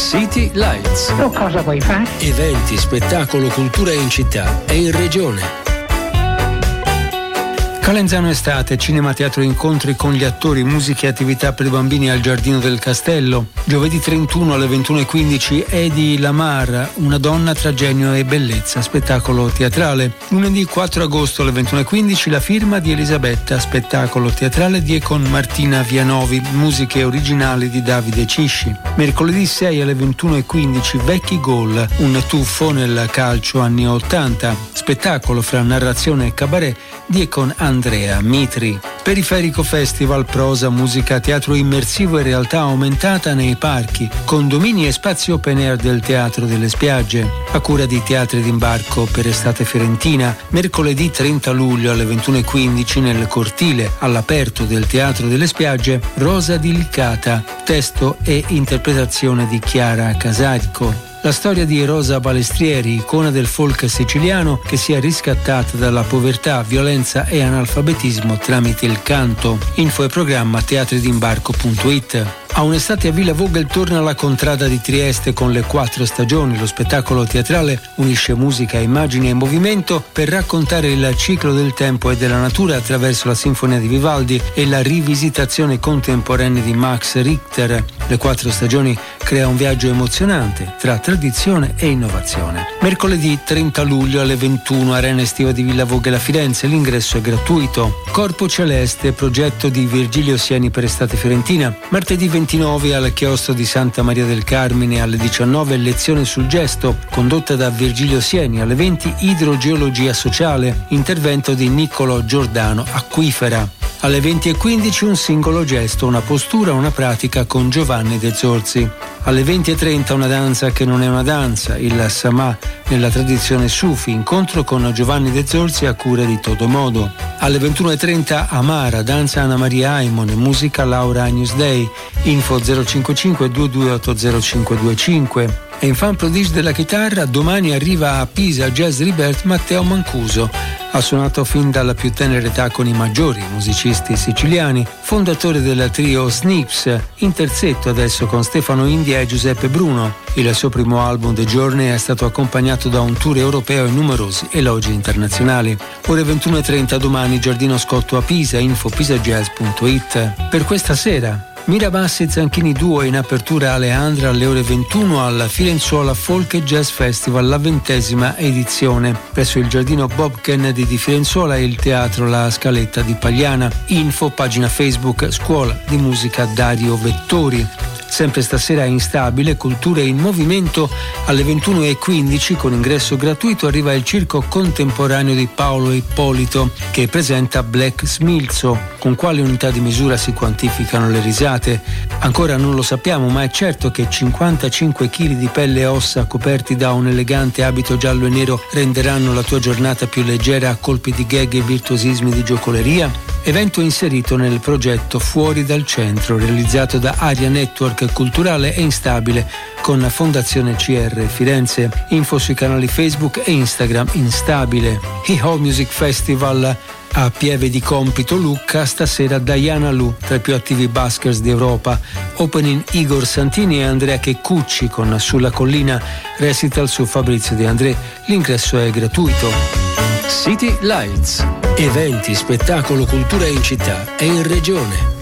City Lights. Tu cosa vuoi fare? Eventi, spettacolo, cultura in città e in regione. Calenzano Estate, cinema, teatro, incontri con gli attori, musiche e attività per bambini al Giardino del Castello. Giovedì 31 alle 21:15 Edi Lamar, Una donna tra genio e bellezza, spettacolo teatrale. Lunedì 4 agosto alle 21:15 La firma di Elisabetta, spettacolo teatrale di e con Martina Vianovi, musiche originali di Davide Cisci. Mercoledì 6 alle 21:15 Vecchi Gol, un tuffo nel calcio anni 80, spettacolo fra narrazione e cabaret di e con Andrea Mitri. Periferico Festival, prosa, musica, teatro immersivo e realtà aumentata nei parchi, condomini e spazi open air del Teatro delle Spiagge, a cura di Teatri d'Imbarco per Estate Fiorentina. Mercoledì 30 luglio alle 21:15 nel cortile all'aperto del Teatro delle Spiagge Rosa di Licata, testo e interpretazione di Chiara Casarico. La storia di Rosa Balestrieri, icona del folk siciliano che si è riscattata dalla povertà, violenza e analfabetismo tramite il canto. Info e programma teatridimbarco.it. A un'estate a Villa Vogel torna la Contrada di Trieste con le 4 stagioni. Lo spettacolo teatrale unisce musica, immagini e movimento per raccontare il ciclo del tempo e della natura attraverso la Sinfonia di Vivaldi e la rivisitazione contemporanea di Max Richter. Le 4 stagioni crea un viaggio emozionante tra tradizione e innovazione. Mercoledì 30 luglio alle 21 Arena Estiva di Villa Vogel a Firenze, l'ingresso è gratuito. Corpo Celeste, progetto di Virgilio Sieni per Estate Fiorentina. Martedì 29 al chiostro di Santa Maria del Carmine alle 19 lezione sul gesto condotta da Virgilio Sieni. Alle 20 idrogeologia sociale, intervento di Niccolò Giordano Acquifera. Alle 20:15 un singolo gesto, una postura, una pratica con Giovanni De Zorzi. Alle 20:30 una danza che non è una danza, il Samà nella tradizione Sufi, incontro con Giovanni De Zorzi a cura di Todomodo. Alle 21:30 Amara, danza Anna Maria Aimon, musica Laura Agnus Dei, info 055 22800525. E in fan prodige della chitarra, domani arriva a Pisa Jazz Rebirth Matteo Mancuso. Ha suonato fin dalla più tenera età con i maggiori musicisti siciliani, fondatore del trio Snips, in terzetto adesso con Stefano India e Giuseppe Bruno. Il suo primo album The Journey è stato accompagnato da un tour europeo e numerosi elogi internazionali. Ore 21:30 domani Giardino Scotto a Pisa, info pisajazz.it. Per questa sera Mira Bassi e Zanchini Duo in apertura Aleandra alle ore 21 al Firenzuola Folk e Jazz Festival, la 20ª edizione, presso il Giardino Bob Kennedy di Firenzuola e il Teatro La Scaletta di Pagliana. Info pagina Facebook Scuola di Musica Dario Vettori. Sempre stasera Instabile, Culture in Movimento, alle 21:15 con ingresso gratuito arriva il circo contemporaneo di Paolo Ippolito che presenta Black Smilzo. Con quale unità di misura si quantificano le risate? Ancora non lo sappiamo, ma è certo che 55 kg di pelle e ossa coperti da un elegante abito giallo e nero renderanno la tua giornata più leggera a colpi di gag e virtuosismi di giocoleria. Evento inserito nel progetto Fuori dal Centro, realizzato da Aria Network Culturale e Instabile con Fondazione CR Firenze. Info sui canali Facebook e Instagram Instabile. Hi-Ho Music Festival a Pieve di Compito Lucca, stasera Diana Lu, tra i più attivi buskers d'Europa. Opening Igor Santini e Andrea Checcucci con Sulla Collina, recital su Fabrizio De André. L'ingresso è gratuito. City Lights. Eventi, spettacolo, cultura in città e in regione.